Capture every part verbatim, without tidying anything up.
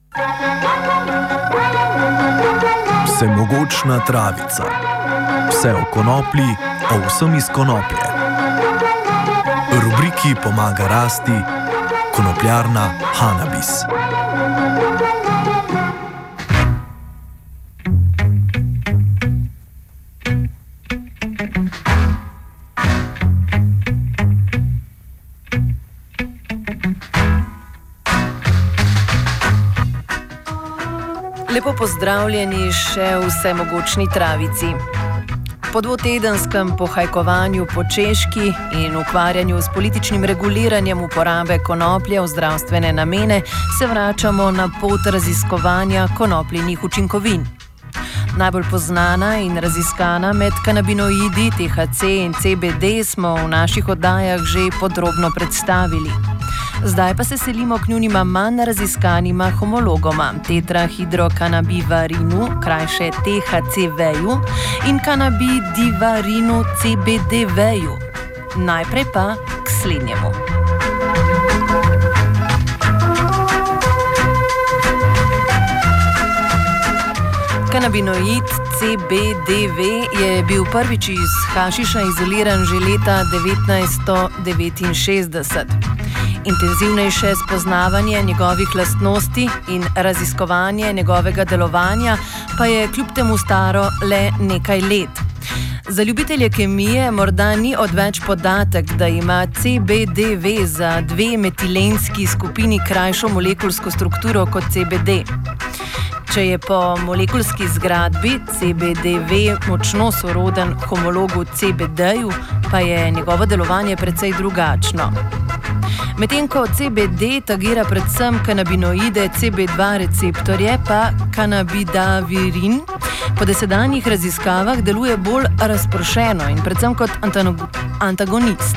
Vsemogočna travica. Vse o konoplji, o vsem iz konoplje. Rubriki pomaga rasti konopljarna Hanabis. Lepo pozdravljeni še v Vsemogočni travici. Po dvotedenskem pohajkovanju po Češki in ukvarjanju s političnim reguliranjem uporabe konoplje v zdravstvene namene se vračamo na pot raziskovanja konopljinih učinkovin. Najbolj poznana in raziskana med kanabinoidi T H C in C B D smo v naših oddajah že podrobno predstavili. Zdaj pa se selimo k njunima manj raziskanima homologoma, tetrahidrokanabivarinu, krajše T H C V-ju in kanabidivarinu C B D V-ju. Najprej pa k slednjemu. Kanabinoid C B D V je bil prvič iz hašiša izoliran že leta devetnajststo devetinšestdeset. Intenzivnejše spoznavanje njegovih lastnosti in raziskovanje njegovega delovanja pa je kljub temu staro le nekaj let. Za ljubitelje kemije morda ni odveč podatek, da ima C B D V za dve metilenski skupini krajšo molekulsko strukturo kot C B D. Če je po molekulski zgradbi C B D V močno soroden homologu C B D-ju, pa je njegovo delovanje precej drugačno. Medtem ko C B D tagira predvsem kanabinoide C B dva receptorje, pa kanabidavirin po dosedanjih raziskavah deluje bolj razpršeno in predvsem kot antagonist.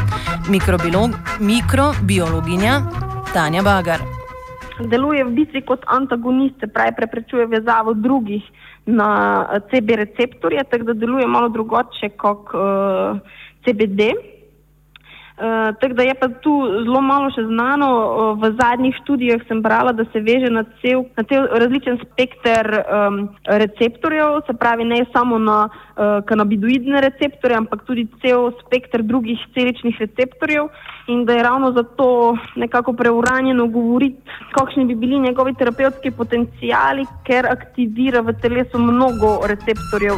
Mikrobiologinja Tanja Bagar. Deluje v bistvu kot antagonist, se pravi preprečuje vezavo drugih na C B receptorje, tako da deluje malo drugače kot uh, C B D. Uh, tako da je pa tu zelo malo še znano. Uh, v zadnjih študijah sem brala, da se veže na cel, na cel različen spekter um, receptorjev, se pravi ne samo na uh, kanabidoidne receptorje, ampak tudi cel spekter drugih celičnih receptorjev in da je ravno zato nekako preuranjeno govoriti, kakšni bi bili njegovi terapevtski potenciali, ker aktivira v telesu mnogo receptorjev.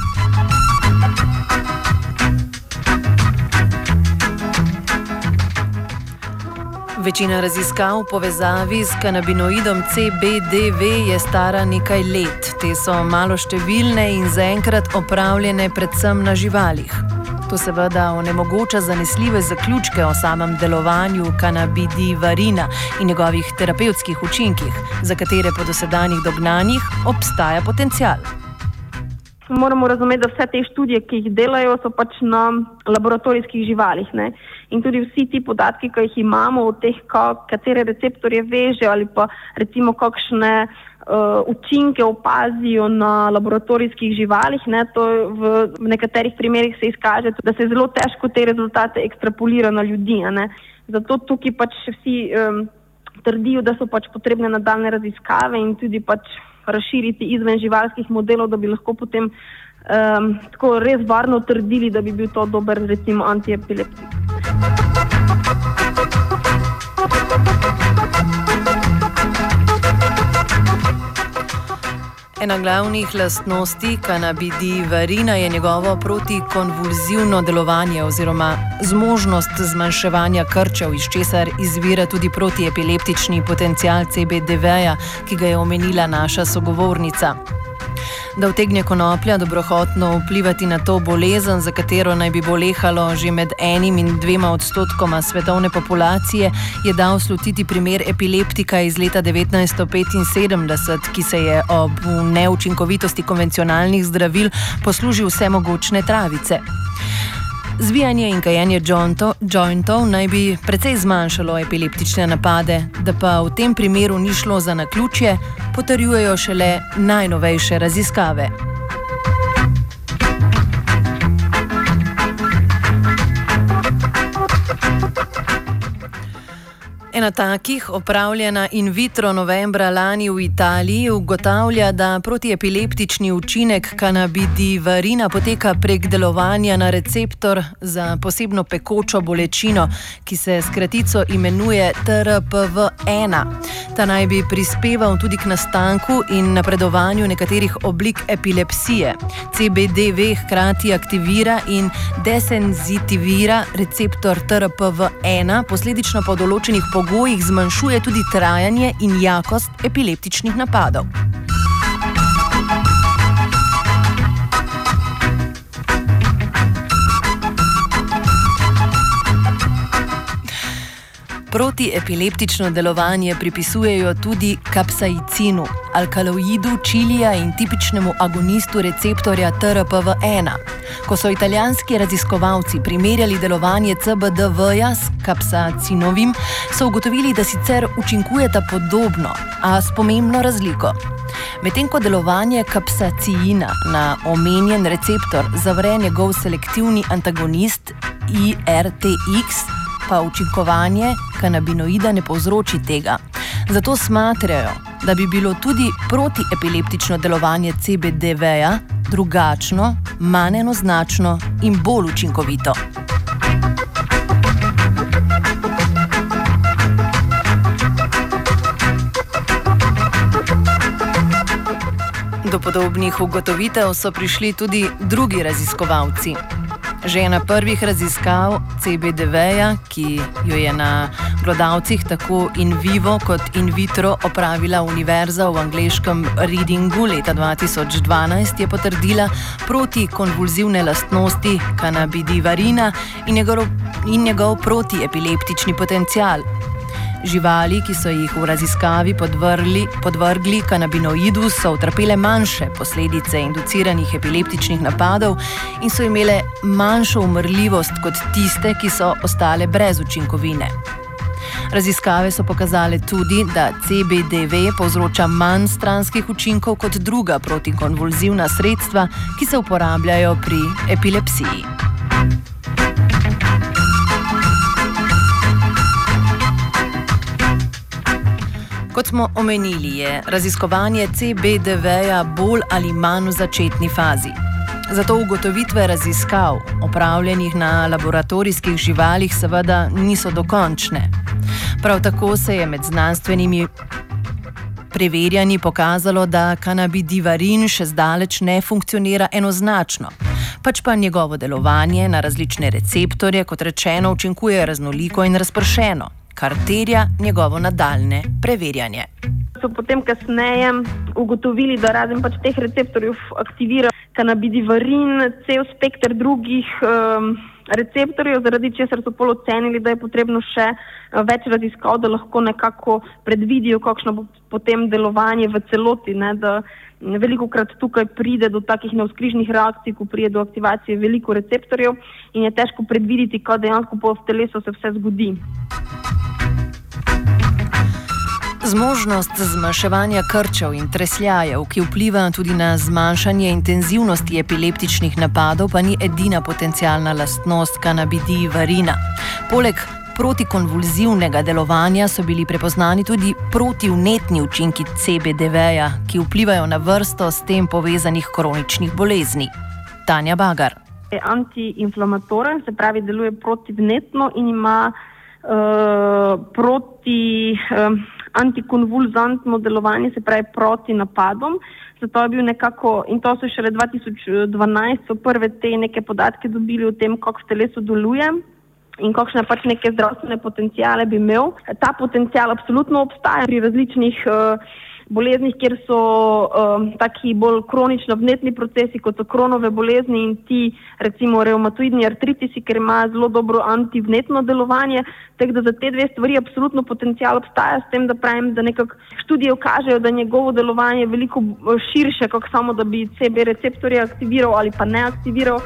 Večina raziskav v povezavi s kanabinoidom C B D V je stara nekaj let. Te so maloštevilne in zaenkrat opravljene predvsem na živalih. To seveda onemogoča zanesljive zaključke o samem delovanju kanabidivarina in njegovih terapevtskih učinkih, za katere po dosedanjih dognanjih obstaja potencial. Moramo razumeti, da vse te študije, ki jih delajo, so pač na laboratorijskih živalih. Ne? In tudi vsi ti podatki, ki jih imamo o teh, katere receptorje veže ali pa recimo kakšne uh, učinke opazijo na laboratorijskih živalih, ne? To v, v nekaterih primerih se izkaže, da se zelo težko te rezultate ekstrapolira na ljudi. Ne? Zato tukaj pač vsi um, trdijo, da so pač potrebne nadaljne raziskave in tudi pač razširiti izven živalskih modelov, da bi lahko potem um, tako res varno trdili, da bi bil to dober recimo antiepileptik. Ena glavnih lastnosti kanabidivarina je njegovo protikonvulzivno delovanje oziroma zmožnost zmanjševanja krčev, iz česar izvira tudi protiepileptični potencial C B D V-ja, ki ga je omenila naša sogovornica. Da utegne konoplja dobrohotno vplivati na to bolezen, za katero naj bi bolehalo že med enim in dvema odstotkoma svetovne populacije, je dal slutiti primer epileptika iz leta devetnajststo petinsedemdeset, ki se je ob neučinkovitosti konvencionalnih zdravil poslužil vsemogočne travice. Zvijanje in kajenje jointov naj bi precej zmanjšalo epileptične napade, da pa v tem primeru ni šlo za naključje, potrjujejo šele najnovejše raziskave. Ena takih, opravljena in vitro novembra lani v Italiji, ugotavlja, da protiepileptični učinek kanabidivarina poteka prek delovanja na receptor za posebno pekočo bolečino, ki se s kratico imenuje T R P V ena. Ta naj bi prispeval tudi k nastanku in napredovanju nekaterih oblik epilepsije. C B D V hkrati aktivira in desenzitivira receptor T R P V ena, posledično po določenih pogojih pogojih zmanjšuje tudi trajanje in jakost epileptičnih napadov. Protiepileptično delovanje pripisujejo tudi kapsaicinu, alkaloidu čilija in tipičnemu agonistu receptorja T R P V ena. Ko so italijanski raziskovalci primerjali delovanje C B D V-ja s kapsaicinovim, so ugotovili, da sicer učinkujeta podobno, a s pomembno razliko. Medtem ko delovanje kapsaicina na omenjen receptor zavre njegov selektivni antagonist I R T X, pa učinkovanje kanabinoida ne povzroči tega. Zato smatrajo, da bi bilo tudi protiepileptično delovanje C B D V-ja drugačno, manj enoznačno in bolj učinkovito. Do podobnih ugotovitev so prišli tudi drugi raziskovalci. Že ena prvih raziskav C B D V-ja, ki jo je na glodavcih tako in vivo kot in vitro opravila univerza v angleškem Readingu leta dva tisoč dvanajst, je potrdila protikonvulzivne lastnosti kanabidivarina in njegov, in njegov protiepileptični potencial. Živali, ki so jih v raziskavi podvrli, podvrgli kanabinoidu, so utrpele manjše posledice induciranih epileptičnih napadov in so imele manjšo umrljivost kot tiste, ki so ostale brez učinkovine. Raziskave so pokazale tudi, da C B D V povzroča manj stranskih učinkov kot druga protikonvulzivna sredstva, ki se uporabljajo pri epilepsiji. Kot smo omenili, je raziskovanje C B D V-ja bolj ali manj v začetni fazi. Zato ugotovitve raziskav, opravljenih na laboratorijskih živalih, seveda niso dokončne. Prav tako se je med znanstvenimi preverjanji pokazalo, da kanabidivarin še zdaleč ne funkcionira enoznačno, pač pa njegovo delovanje na različne receptorje, kot rečeno, učinkuje raznoliko in razpršeno, kar terja njegovo nadaljne preverjanje. So potem kasneje ugotovili, da razen pač teh receptorjev aktivira kanabidivarin, cel spekter drugih um, receptorjev, zaradi česar so pol ocenili, da je potrebno še več raziskav, da lahko nekako predvidijo, kakšno bo potem delovanje v celoti, ne, da velikokrat tukaj pride do takih navzkrižnih reakcij, ko pride do aktivacije veliko receptorjev in je težko predvideti, kaj dejansko po v telesu se vse zgodi. Zmožnost zmanjševanja krčev in tresljajev, ki vpliva tudi na zmanjšanje intenzivnosti epileptičnih napadov, pa ni edina potencialna lastnost kanabidivarina. Poleg protikonvulzivnega delovanja so bili prepoznani tudi protivnetni učinki C B D V-ja, ki vplivajo na vrsto s tem povezanih kroničnih bolezni. Tanja Bagar. Je antiinflamatoren, se pravi deluje protivnetno in ima uh, proti... Uh, antikonvulzantno delovanje, se pravi proti napadom. Zato je bil nekako, in to so šele dva tisoč dvanajst, so prve te neke podatke dobili o tem, kako v telesu deluje in kakšne pač neke zdravstvene potencijale bi imel. Ta potencijal absolutno obstaja pri različnih uh, boleznih, kjer so uh, taki bolj kronično vnetni procesi, kot so kronove bolezni in ti, recimo revmatoidni artritisi, ker ima zelo dobro antivnetno delovanje. Tako da za te dve stvari absolutno potencijal obstaja, s tem, da pravim, da nekako študije kažejo, da njegovo delovanje je veliko širše, kot samo, da bi C B receptorje aktiviral ali pa ne aktiviral.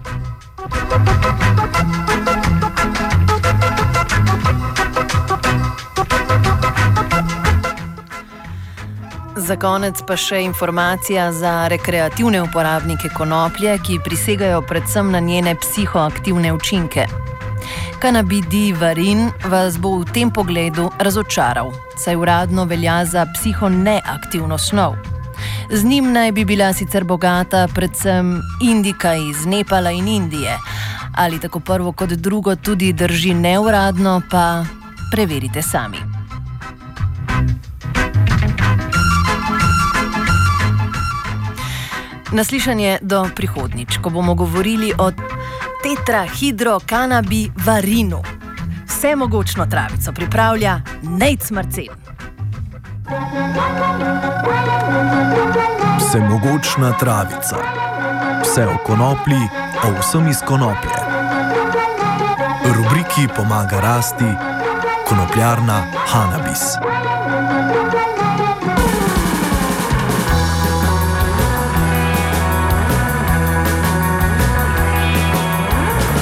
Za konec pa še informacija za rekreativne uporabnike konoplje, ki prisegajo predvsem na njene psihoaktivne učinke. Kanabidi-varin vas bo v tem pogledu razočaral, saj uradno velja za psihoneaktivno snov. Z njim naj bi bila sicer bogata predvsem indika iz Nepala in Indije. Ali tako prvo kot drugo tudi drži neuradno, pa preverite sami. Naslišanje do prihodnjič, ko bomo govorili o tetrahidrokannabivarinu. Vsemogočno travico pripravlja Nejc Marcen. Vsemogočna travica. Vse o konoplji, o vsem iz konoplje. Rubriki pomaga rasti konopljarna Hannabis.